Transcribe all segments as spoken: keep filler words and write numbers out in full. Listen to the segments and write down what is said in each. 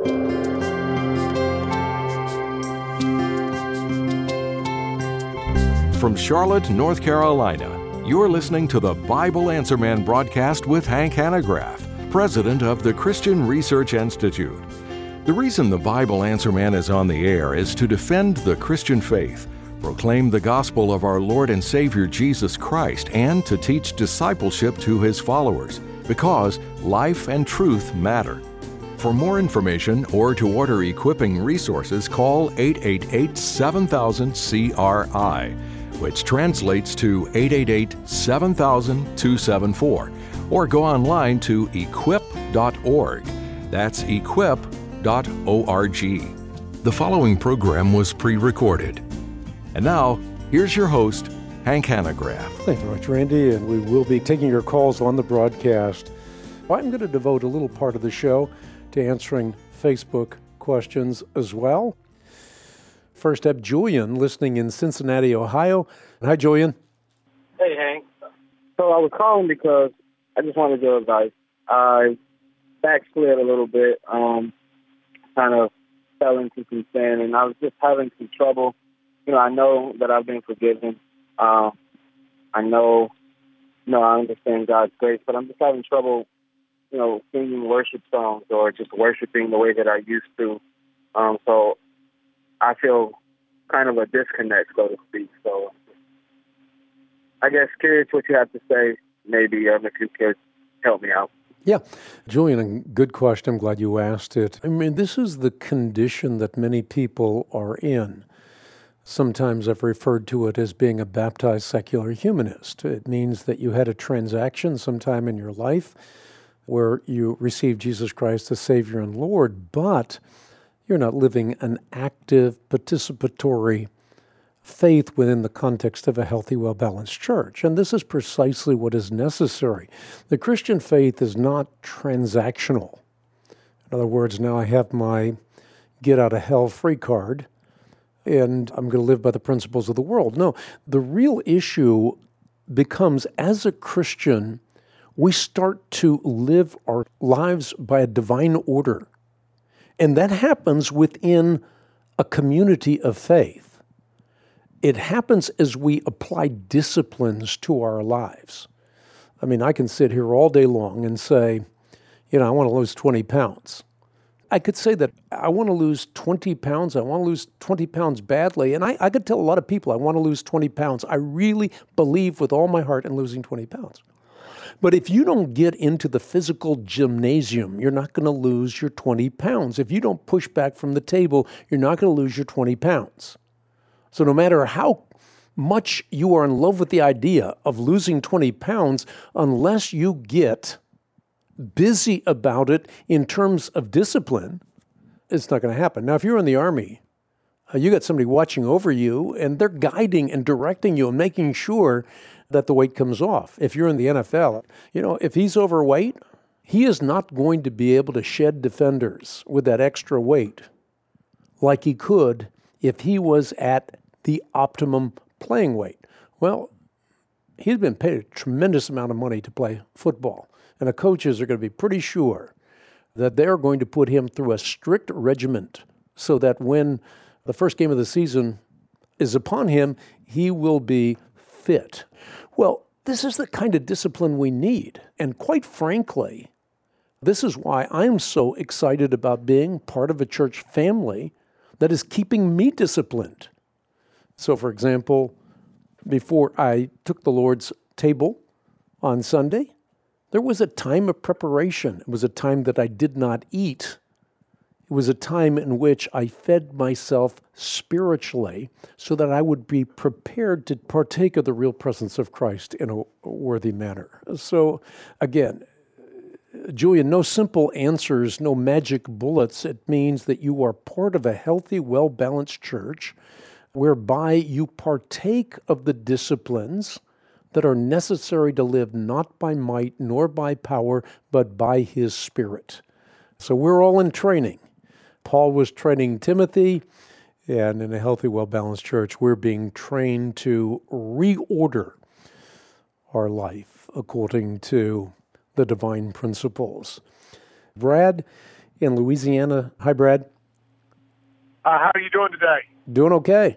From Charlotte, North Carolina, you're listening to the Bible Answer Man broadcast with Hank Hanegraaff, president of the Christian Research Institute. The reason the Bible Answer Man is on the air is to defend the Christian faith, proclaim the gospel of our Lord and Savior Jesus Christ, and to teach discipleship to His followers, because life and truth matter. For more information or to order equipping resources, call eight eight eight, seven thousand, C R I, which translates to eight eight eight, seven thousand, two seven four, or go online to equip dot org. That's equip dot org. The following program was pre-recorded. And now, here's your host, Hank Hanegraaff. Thank you very much, Randy, and we will be taking your calls on the broadcast. I'm going to devote a little part of the show to answering Facebook questions as well. First up, Julian, listening in Cincinnati, Ohio. Hi, Julian. Hey, Hank. So I was calling because I just wanted your advice. I backslid a little bit, um, kind of fell into some sin, and I was just having some trouble. You know, I know that I've been forgiven. Uh, I know, you know, I understand God's grace, but I'm just having trouble, you know, singing worship songs or just worshiping the way that I used to. Um, so I feel kind of a disconnect, so to speak. So I guess curious what you have to say, maybe um, if you could help me out. Yeah. Julian, good question. I'm glad you asked it. I mean, this is the condition that many people are in. Sometimes I've referred to it as being a baptized secular humanist. It means that you had a transaction sometime in your life where you received Jesus Christ as Savior and Lord, but you're not living an active, participatory faith within the context of a healthy, well-balanced church. And this is precisely what is necessary. The Christian faith is not transactional. In other words, now I have my get-out-of-hell-free card, and I'm going to live by the principles of the world. No, the real issue becomes, as a Christian, we start to live our lives by a divine order. And that happens within a community of faith. It happens as we apply disciplines to our lives. I mean, I can sit here all day long and say, you know, I want to lose twenty pounds. I could say that I want to lose twenty pounds. I want to lose twenty pounds badly. And I, I could tell a lot of people I want to lose twenty pounds. I really believe with all my heart in losing twenty pounds. But if you don't get into the physical gymnasium, you're not going to lose your twenty pounds. If you don't push back from the table, you're not going to lose your twenty pounds. So no matter how much you are in love with the idea of losing twenty pounds, unless you get busy about it in terms of discipline, it's not going to happen. Now, if you're in the Army, uh, you got somebody watching over you, and they're guiding and directing you and making sure that the weight comes off. If you're in the N F L, you know, if he's overweight, he is not going to be able to shed defenders with that extra weight like he could if he was at the optimum playing weight. Well, he's been paid a tremendous amount of money to play football, and the coaches are going to be pretty sure that they're going to put him through a strict regiment so that when the first game of the season is upon him, he will be fit. Well, this is the kind of discipline we need. And quite frankly, this is why I'm so excited about being part of a church family that is keeping me disciplined. So, for example, before I took the Lord's table on Sunday, there was a time of preparation. It was a time that I did not eat. It was a time in which I fed myself spiritually so that I would be prepared to partake of the real presence of Christ in a worthy manner. So, again, Julian, no simple answers, no magic bullets. It means that you are part of a healthy, well-balanced church whereby you partake of the disciplines that are necessary to live not by might nor by power, but by His Spirit. So we're all in training. Paul was training Timothy, and in a healthy, well-balanced church, we're being trained to reorder our life according to the divine principles. Brad in Louisiana. Hi, Brad. Uh, how are you doing today? Doing okay.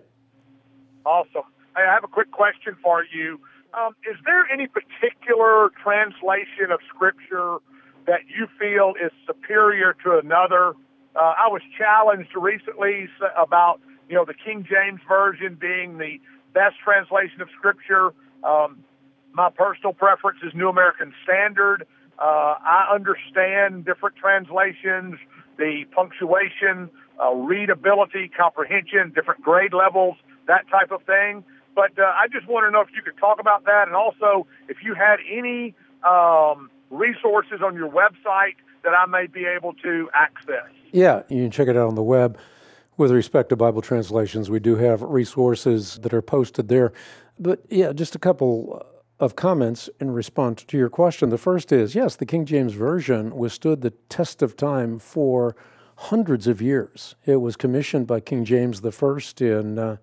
Awesome. Hey, I have a quick question for you. Um, is there any particular translation of Scripture that you feel is superior to another? Uh, I was challenged recently about, you know, the King James Version being the best translation of Scripture. Um, my personal preference is New American Standard. Uh, I understand different translations, the punctuation, uh, readability, comprehension, different grade levels, that type of thing. But uh, I just want to know if you could talk about that, and also if you had any um, resources on your website that I may be able to access. Yeah, you can check it out on the web. With respect to Bible translations, we do have resources that are posted there. But yeah, just a couple of comments in response to your question. The first is, yes, the King James Version withstood the test of time for hundreds of years. It was commissioned by King James the First in, uh,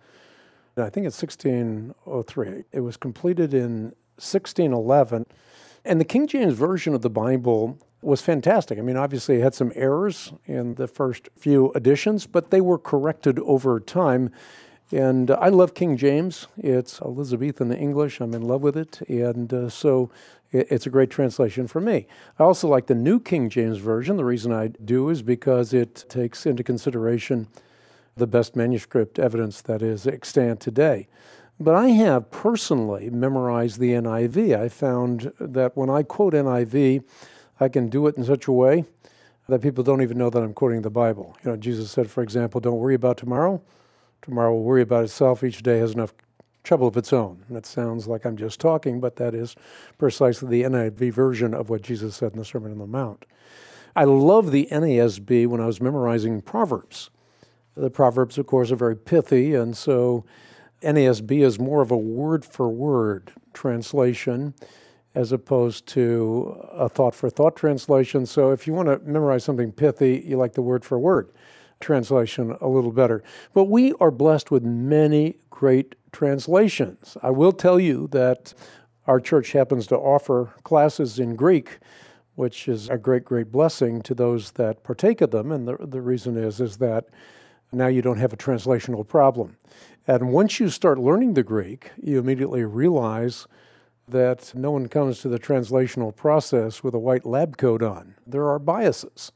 I think it's sixteen oh three. It was completed in sixteen eleven. And the King James Version of the Bible was fantastic. I mean, obviously it had some errors in the first few editions, but they were corrected over time. And uh, I love King James. It's Elizabethan English. I'm in love with it. And uh, so it, it's a great translation for me. I also like the New King James Version. The reason I do is because it takes into consideration the best manuscript evidence that is extant today. But I have personally memorized the N I V. I found that when I quote N I V, I can do it in such a way that people don't even know that I'm quoting the Bible. You know, Jesus said, for example, don't worry about tomorrow. Tomorrow will worry about itself. Each day has enough trouble of its own. And that sounds like I'm just talking, but that is precisely the N I V version of what Jesus said in the Sermon on the Mount. I love the N A S B when I was memorizing Proverbs. The Proverbs, of course, are very pithy, and so N A S B is more of a word-for-word translation as opposed to a thought-for-thought translation. So if you want to memorize something pithy, you like the word-for-word translation a little better. But we are blessed with many great translations. I will tell you that our church happens to offer classes in Greek, which is a great, great blessing to those that partake of them. And the, the reason is, is that now you don't have a translational problem. And once you start learning the Greek, you immediately realize that no one comes to the translational process with a white lab coat on. There are biases.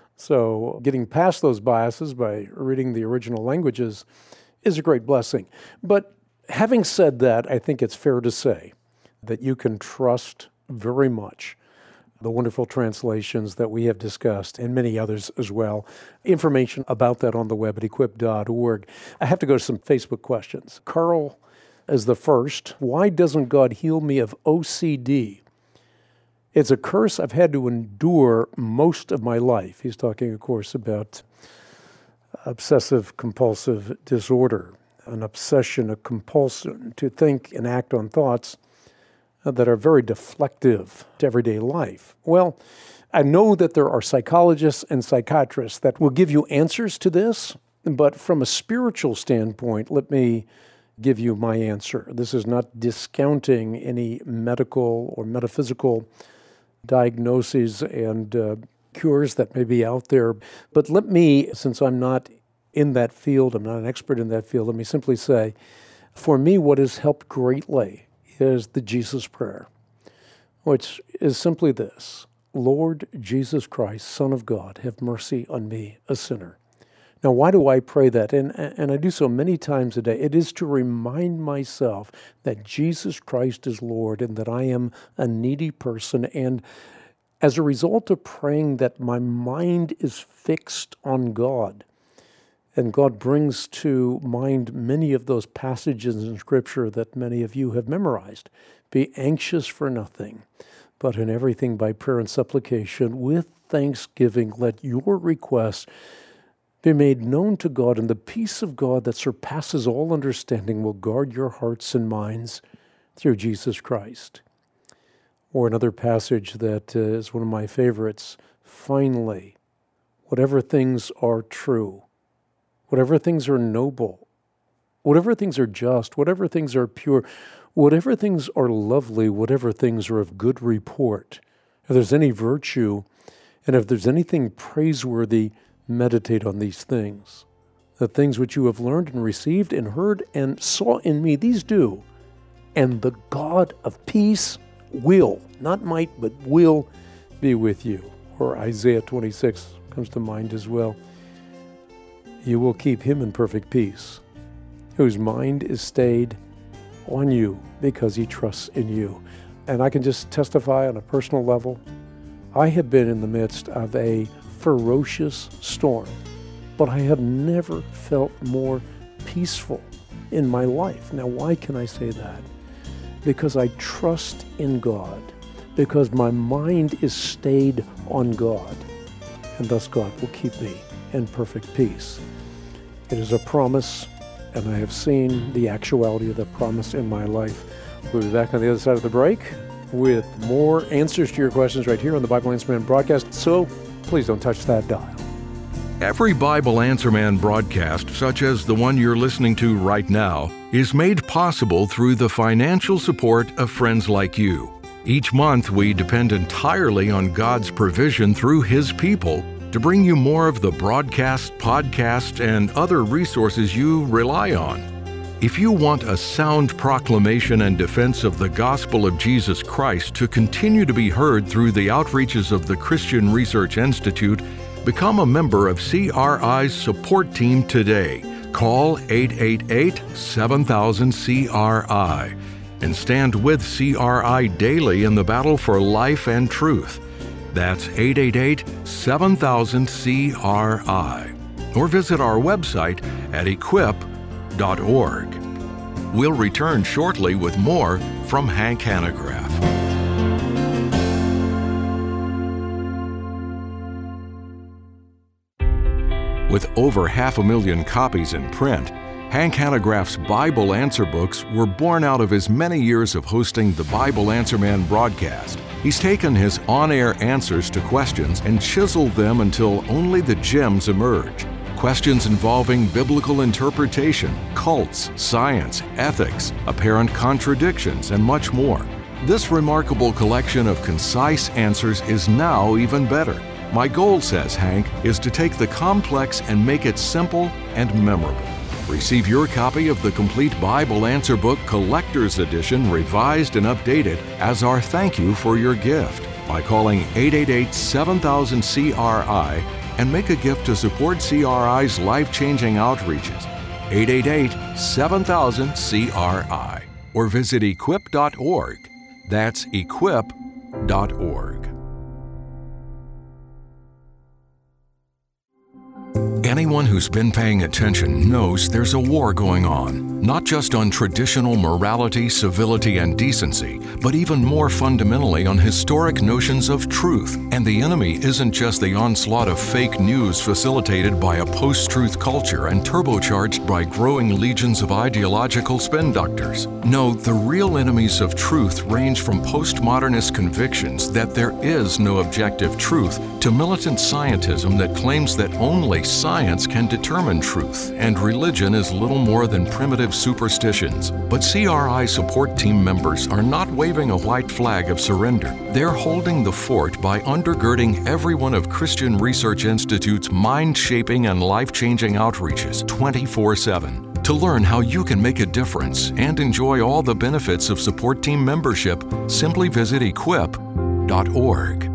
So getting past those biases by reading the original languages is a great blessing. But having said that, I think it's fair to say that you can trust very much the wonderful translations that we have discussed, and many others as well. Information about that on the web at equip dot org. I have to go to some Facebook questions. Carl is the first. Why doesn't God heal me of O C D? It's a curse I've had to endure most of my life. He's talking, of course, about obsessive compulsive disorder, an obsession, a compulsion to think and act on thoughts that are very deflective to everyday life. Well, I know that there are psychologists and psychiatrists that will give you answers to this, but from a spiritual standpoint, let me give you my answer. This is not discounting any medical or metaphysical diagnoses and uh, cures that may be out there, but let me, since I'm not in that field, I'm not an expert in that field, let me simply say, for me, what has helped greatly is the Jesus prayer, which is simply this: Lord Jesus Christ, Son of God, have mercy on me, a sinner. Now, why do I pray that? And, and I do so many times a day. It is to remind myself that Jesus Christ is Lord and that I am a needy person. And as a result of praying that, my mind is fixed on God. And God brings to mind many of those passages in Scripture that many of you have memorized. Be anxious for nothing, but in everything by prayer and supplication, with thanksgiving, let your requests be made known to God, and the peace of God that surpasses all understanding will guard your hearts and minds through Jesus Christ. Or another passage that uh, is one of my favorites: finally, whatever things are true, whatever things are noble, whatever things are just, whatever things are pure, whatever things are lovely, whatever things are of good report, if there's any virtue And if there's anything praiseworthy, meditate on these things. The things which you have learned and received and heard and saw in me, these do. And the God of peace will, not might, but will be with you. Or Isaiah twenty-six comes to mind as well. You will keep him in perfect peace, whose mind is stayed on you because he trusts in you. And I can just testify on a personal level, I have been in the midst of a ferocious storm, but I have never felt more peaceful in my life. Now, why can I say that? Because I trust in God, because my mind is stayed on God, and thus God will keep me in perfect peace. It is a promise, and I have seen the actuality of the promise in my life. We'll be back on the other side of the break with more answers to your questions right here on the Bible Answer Man broadcast, so please don't touch that dial. Every Bible Answer Man broadcast, such as the one you're listening to right now, is made possible through the financial support of friends like you. Each month, we depend entirely on God's provision through His people to bring you more of the broadcast, podcast, and other resources you rely on. If you want a sound proclamation and defense of the gospel of Jesus Christ to continue to be heard through the outreaches of the Christian Research Institute, become a member of C R I's support team today. Call eight eight eight, seven thousand, C R I and stand with C R I daily in the battle for life and truth. That's eight eight eight, seven thousand, C R I. Or visit our website at equip dot org. We'll return shortly with more from Hank Hanegraaff. With over half a million copies in print, Hank Hanegraaff's Bible Answer books were born out of his many years of hosting the Bible Answer Man broadcast. He's taken his on-air answers to questions and chiseled them until only the gems emerge. Questions involving biblical interpretation, cults, science, ethics, apparent contradictions, and much more. This remarkable collection of concise answers is now even better. My goal, says Hank, is to take the complex and make it simple and memorable. Receive your copy of the complete Bible Answer Book Collector's Edition, revised and updated, as our thank you for your gift by calling eight eight eight, seven thousand, C R I and make a gift to support C R I's life-changing outreaches. eight eight eight, seven thousand, C R I. Or visit equip dot org. That's equip dot org. Anyone who's been paying attention knows there's a war going on, not just on traditional morality, civility, and decency, but even more fundamentally on historic notions of truth. And the enemy isn't just the onslaught of fake news facilitated by a post-truth culture and turbocharged by growing legions of ideological spin doctors. No, the real enemies of truth range from postmodernist convictions that there is no objective truth to militant scientism that claims that only science can determine truth, and religion is little more than primitive superstitions. But C R I support team members are not waving a white flag of surrender. They're holding the fort by undergirding every one of Christian Research Institute's mind-shaping and life-changing outreaches twenty-four seven. To learn how you can make a difference and enjoy all the benefits of support team membership, simply visit equip dot org.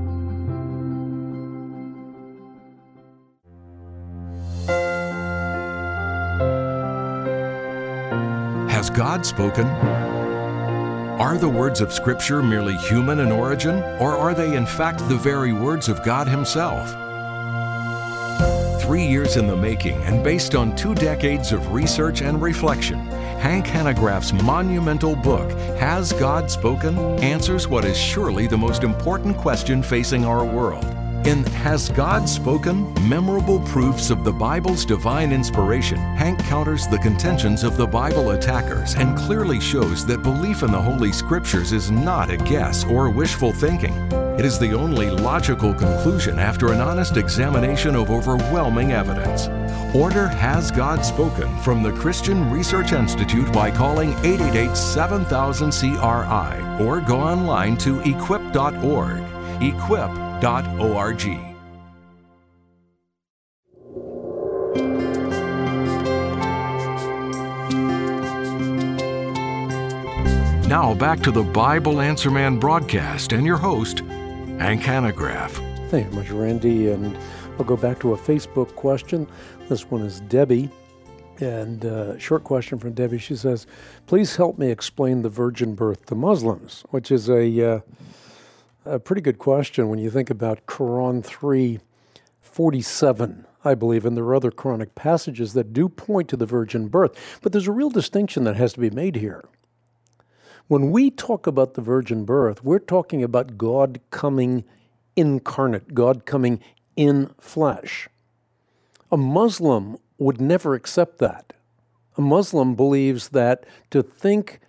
Has God spoken? Are the words of Scripture merely human in origin, or are they in fact the very words of God Himself? Three years in the making and based on two decades of research and reflection, Hank Hanegraaff's monumental book, Has God Spoken?, answers what is surely the most important question facing our world. In Has God Spoken? Memorable Proofs of the Bible's Divine Inspiration, Hank counters the contentions of the Bible attackers and clearly shows that belief in the Holy Scriptures is not a guess or wishful thinking. It is the only logical conclusion after an honest examination of overwhelming evidence. Order Has God Spoken from the Christian Research Institute by calling eight eight eight, seven thousand, C R I or go online to equip dot org. equip dot org. Now back to the Bible Answer Man broadcast and your host, Hank Hanegraaff. Thank you much, Randy. And I'll go back to a Facebook question. This one is Debbie. And uh, short question from Debbie. She says, please help me explain the virgin birth to Muslims, which is a, uh, a pretty good question when you think about Quran three forty-seven, I believe, and there are other Quranic passages that do point to the virgin birth. But there's a real distinction that has to be made here. When we talk about the virgin birth, we're talking about God coming incarnate, God coming in flesh. A Muslim would never accept that. A Muslim believes that to think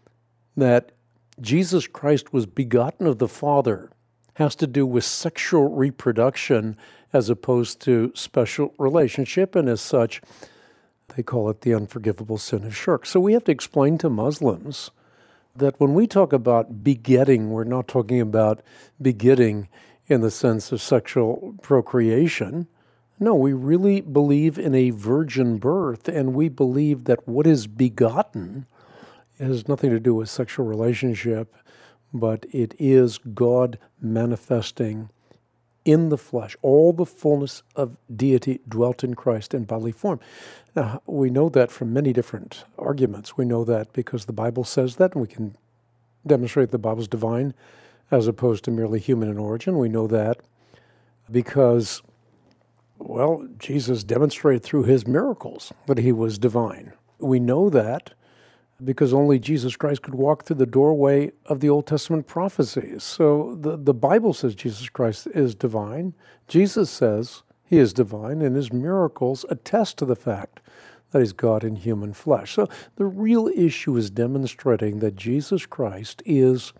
that Jesus Christ was begotten of the Father has to do with sexual reproduction as opposed to special relationship, and as such, they call it the unforgivable sin of shirk. So we have to explain to Muslims that when we talk about begetting, we're not talking about begetting in the sense of sexual procreation. No, we really believe in a virgin birth, and we believe that what is begotten has nothing to do with sexual relationship, but it is God manifesting in the flesh. All the fullness of deity dwelt in Christ in bodily form. Now, we know that from many different arguments. We know that because the Bible says that, and we can demonstrate the Bible's divine as opposed to merely human in origin. We know that because, well, Jesus demonstrated through his miracles that he was divine. We know that because only Jesus Christ could walk through the doorway of the Old Testament prophecies. So the, the Bible says Jesus Christ is divine. Jesus says he is divine, and his miracles attest to the fact that he's God in human flesh. So the real issue is demonstrating that Jesus Christ is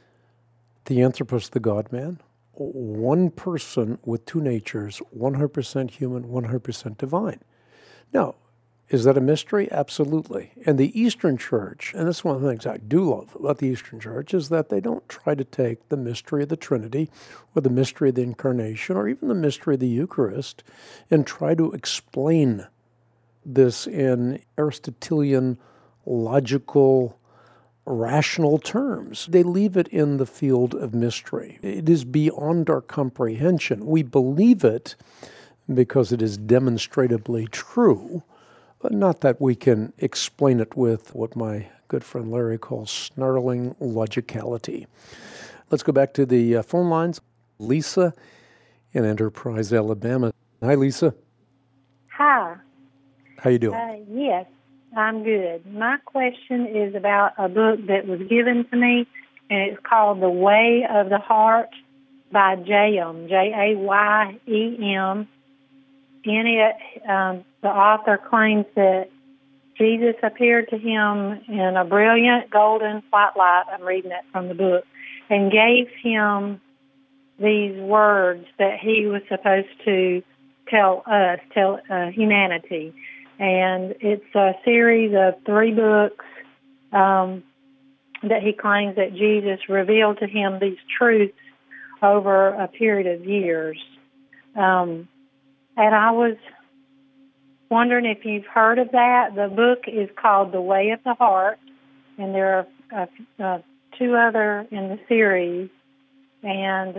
the Anthropos, the God-man, one person with two natures, one hundred percent human, one hundred percent divine. Now, is that a mystery? Absolutely. And the Eastern Church, and this is one of the things I do love about the Eastern Church, is that they don't try to take the mystery of the Trinity or the mystery of the Incarnation or even the mystery of the Eucharist and try to explain this in Aristotelian, logical, rational terms. They leave it in the field of mystery. It is beyond our comprehension. We believe it because it is demonstrably true, but not that we can explain it with what my good friend Larry calls snarling logicality. Let's go back to the uh, phone lines. Lisa in Enterprise, Alabama. Hi, Lisa. Hi. How you doing? Uh, yes, I'm good. My question is about a book that was given to me, and it's called The Way of the Heart by J M, J A Y E M. In it, um, the author claims that Jesus appeared to him in a brilliant golden white light, I'm reading that from the book, and gave him these words that he was supposed to tell us, tell uh, humanity. And it's a series of three books um, that he claims that Jesus revealed to him these truths over a period of years. Um, and I was wondering if you've heard of that. The book is called The Way of the Heart, and there are uh, uh, two other in the series. And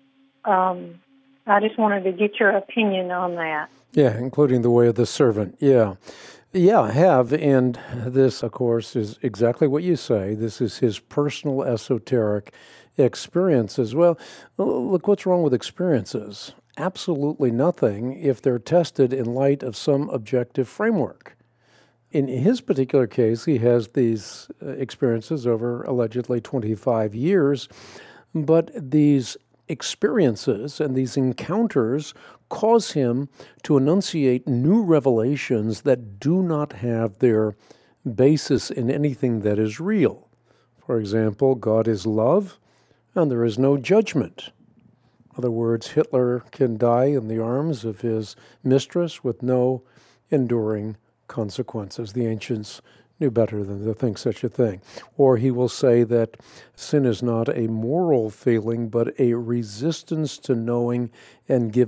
um, I just wanted to get your opinion on that. Yeah, including The Way of the Servant. Yeah. Yeah, I have. And this, of course, is exactly what you say. This is his personal esoteric experiences. Well, look, what's wrong with experiences? Absolutely nothing if they're tested in light of some objective framework. In his particular case, he has these experiences over allegedly twenty-five years, but these experiences and these encounters cause him to enunciate new revelations that do not have their basis in anything that is real. For example, God is love, and there is no judgment. In other words, Hitler can die in the arms of his mistress with no enduring consequences. The ancients knew better than to think such a thing. Or he will say that sin is not a moral failing, but a resistance to knowing and giving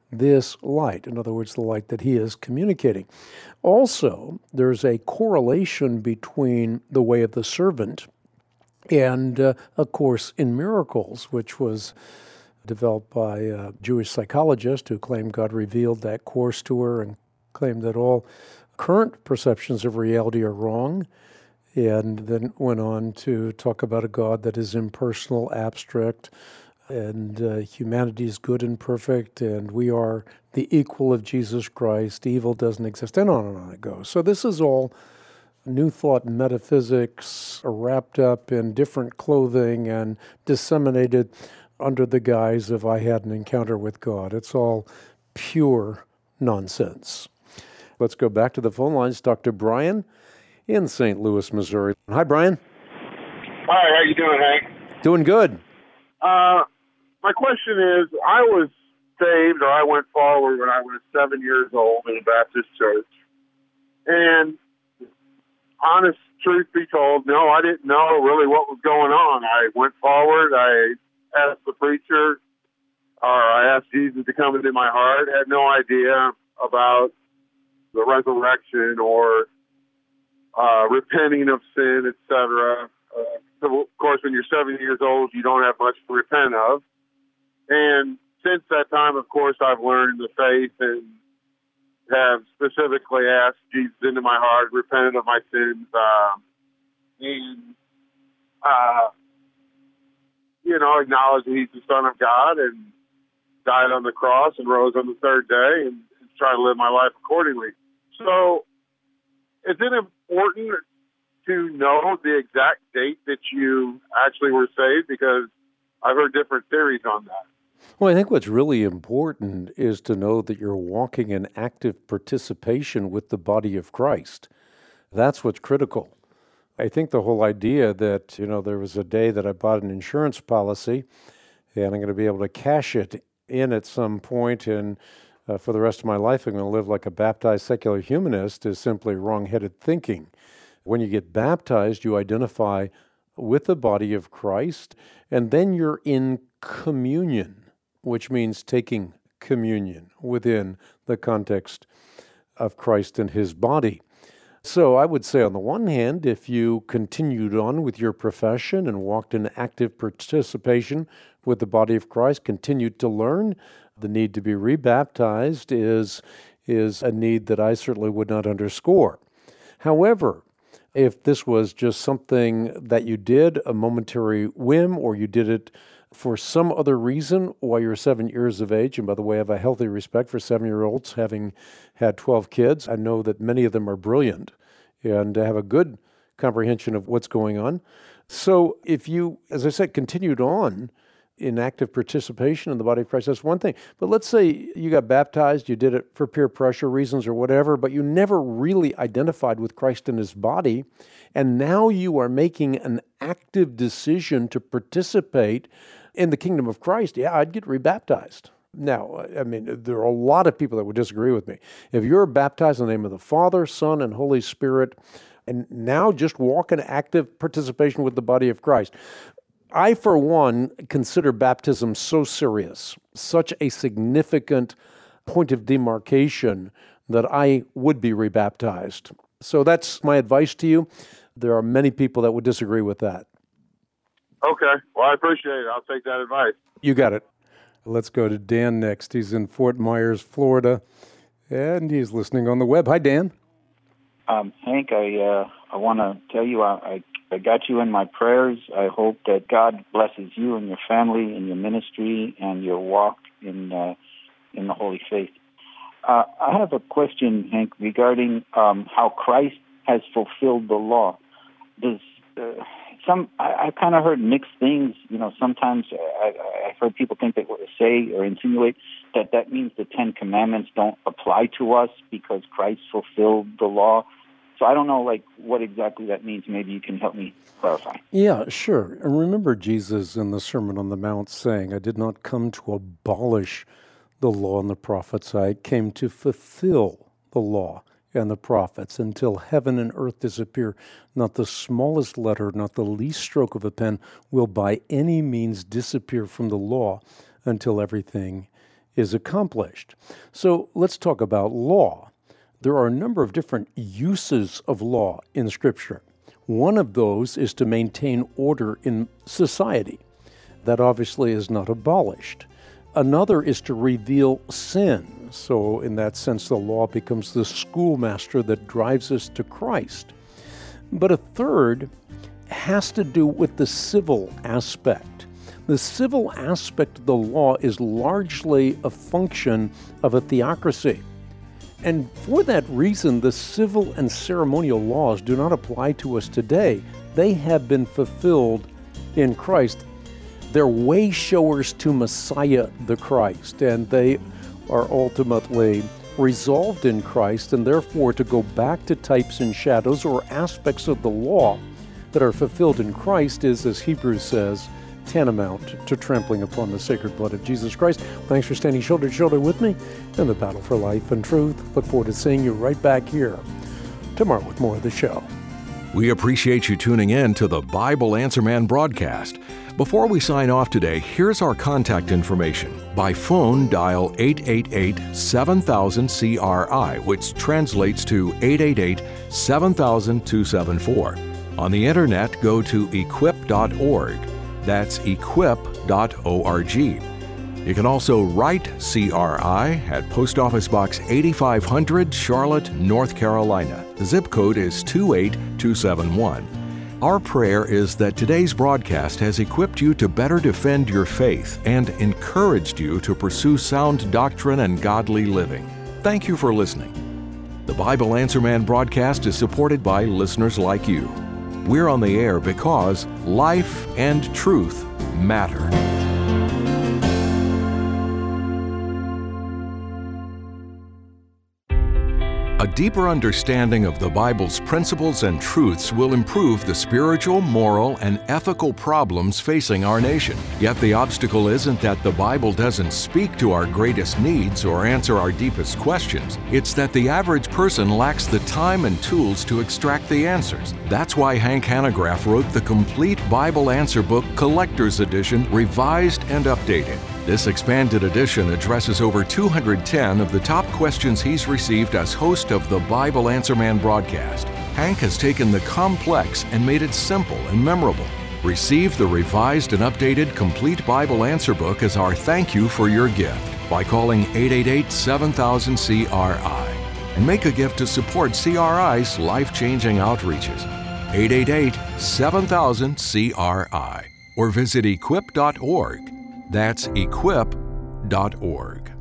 this light. In other words, the light that he is communicating. Also, there's a correlation between the way of the servant and uh, a course in miracles, which was developed by a Jewish psychologist who claimed God revealed that course to her and claimed that all current perceptions of reality are wrong, and then went on to talk about a God that is impersonal, abstract, and uh, humanity is good and perfect, and we are the equal of Jesus Christ, evil doesn't exist, and on and on it goes. So this is all New Thought metaphysics wrapped up in different clothing and disseminated under the guise of I had an encounter with God. It's all pure nonsense. Let's go back to the phone lines. Doctor Brian in Saint Louis, Missouri. Hi, Brian. Hi, how you doing, Hank? Doing good. Uh, my question is, I was saved, or I went forward when I was seven years old in a Baptist church. And honest truth be told, no, I didn't know really what was going on. I went forward, I asked the preacher, or I asked Jesus to come into my heart, had no idea about the resurrection or uh, repenting of sin, et cetera. Uh, so, of course, when you're seven years old, you don't have much to repent of. And since that time, of course, I've learned the faith and have specifically asked Jesus into my heart, repented of my sins, uh, and, uh, you know, acknowledged that he's the Son of God and died on the cross and rose on the third day, and, and try to live my life accordingly. So is it important to know the exact date that you actually were saved? Because I've heard different theories on that. Well, I think what's really important is to know that you're walking in active participation with the body of Christ. That's what's critical. I think the whole idea that, you know, there was a day that I bought an insurance policy and I'm going to be able to cash it in at some point and uh, for the rest of my life I'm going to live like a baptized secular humanist is simply wrong-headed thinking. When you get baptized, you identify with the body of Christ, and then you're in communion, which means taking communion within the context of Christ and his body. So I would say, on the one hand, if you continued on with your profession and walked in active participation with the body of Christ, continued to learn, the need to be rebaptized is, is a need that I certainly would not underscore. However, if this was just something that you did, a momentary whim, or you did it for some other reason while you're seven years of age, and by the way, I have a healthy respect for seven-year-olds, having had twelve kids. I know that many of them are brilliant and have a good comprehension of what's going on. So if you, as I said, continued on in active participation in the body of Christ, that's one thing. But let's say you got baptized, you did it for peer pressure reasons or whatever, but you never really identified with Christ in his body, and now you are making an active decision to participate in the kingdom of Christ. Yeah, I'd get rebaptized. Now, I mean, there are a lot of people that would disagree with me. If you're baptized in the name of the Father, Son, and Holy Spirit, and now just walk in active participation with the body of Christ, I, for one, consider baptism so serious, such a significant point of demarcation, that I would be rebaptized. So that's my advice to you. There are many people that would disagree with that. Okay. Well, I appreciate it. I'll take that advice. You got it. Let's go to Dan next. He's in Fort Myers, Florida, and he's listening on the web. Hi, Dan. Um, Hank, I uh, I want to tell you I, I I got you in my prayers. I hope that God blesses you and your family and your ministry and your walk in uh, in the Holy Faith. Uh, I have a question, Hank, regarding um, how Christ has fulfilled the law. Does uh, some I, I kind of heard mixed things. You know, sometimes I, I've heard people think that say or insinuate that that means the Ten Commandments don't apply to us because Christ fulfilled the law. So I don't know, like, what exactly that means. Maybe you can help me clarify. Yeah, sure. And remember Jesus in the Sermon on the Mount saying, I did not come to abolish the law and the prophets. I came to fulfill the law and the prophets until heaven and earth disappear. Not the smallest letter, not the least stroke of a pen will by any means disappear from the law until everything is accomplished. So let's talk about law. There are a number of different uses of law in Scripture. One of those is to maintain order in society. That obviously is not abolished. Another is to reveal sin. So in that sense, the law becomes the schoolmaster that drives us to Christ. But a third has to do with the civil aspect. The civil aspect of the law is largely a function of a theocracy. And for that reason, the civil and ceremonial laws do not apply to us today. They have been fulfilled in Christ. They're way showers to Messiah the Christ, and they are ultimately resolved in Christ, and therefore to go back to types and shadows or aspects of the law that are fulfilled in Christ is, as Hebrews says, tantamount to trampling upon the sacred blood of Jesus Christ. Thanks for standing shoulder to shoulder with me in the battle for life and truth. Look forward to seeing you right back here tomorrow with more of the show. We appreciate you tuning in to the Bible Answer Man broadcast. Before we sign off today, here's our contact information. By phone, dial eight eight eight, seven thousand, C R I, which translates to eight eight eight, seven thousand, two seven four. On the internet, go to equip dot org. That's equip dot org. You can also write C R I at Post Office Box eighty-five hundred, Charlotte, North Carolina. The zip code is two eight two seven one. Our prayer is that today's broadcast has equipped you to better defend your faith and encouraged you to pursue sound doctrine and godly living. Thank you for listening. The Bible Answer Man broadcast is supported by listeners like you. We're on the air because life and truth matter. A deeper understanding of the Bible's principles and truths will improve the spiritual, moral, and ethical problems facing our nation. Yet the obstacle isn't that the Bible doesn't speak to our greatest needs or answer our deepest questions. It's that the average person lacks the time and tools to extract the answers. That's why Hank Hanegraaff wrote the complete Bible Answer Book Collector's Edition, revised and updated. This expanded edition addresses over two hundred ten of the top questions he's received as host of the Bible Answer Man broadcast. Hank has taken the complex and made it simple and memorable. Receive the revised and updated Complete Bible Answer Book as our thank you for your gift by calling eight eight eight, seven thousand, C R I and make a gift to support C R I's life-changing outreaches. eight eight eight, seven thousand, C R I or visit equip dot org. That's equip dot org.